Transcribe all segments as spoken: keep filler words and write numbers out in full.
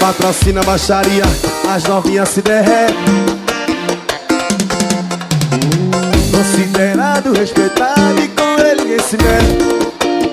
patrocina a baixaria, as novinhas se derretem. Considerado, respeitado e com ele ninguém se mete.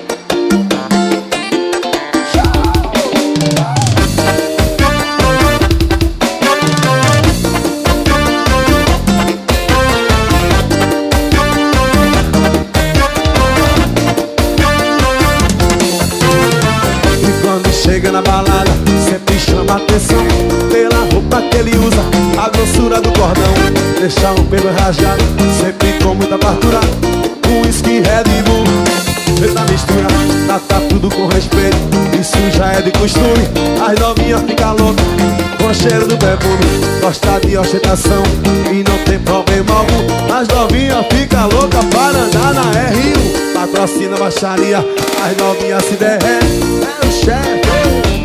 Chega na balada, sempre chama atenção pela roupa que ele usa, a grossura do cordão, deixa o pelo rasgado, sempre com muita fartura, um whisky Red Bull. Eita mistura, trata tudo com respeito, isso já é de costume. As novinhas ficam loucas com o cheiro do perfume, gosta de ostentação e não tem problema algum. As novinhas ficam loucas para andar na R um. Patrocina a baixaria, as novinhas se derretem. É o chefe.